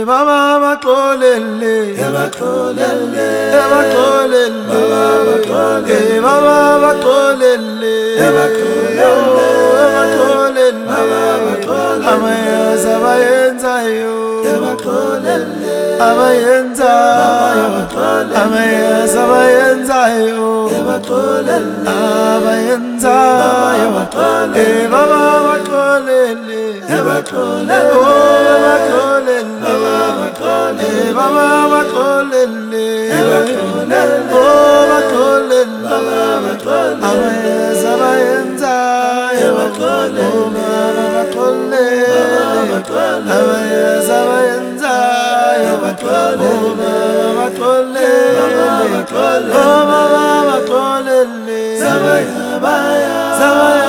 baba baxolele baxolele baxolele baba baxolele baxolele amayeza bayenzayo abayenzayo amayeza bayenzayo abayenzayo baba baxolele baxolele baba baxolele amayeza bayenzayo amayeza bayenzayo baxolele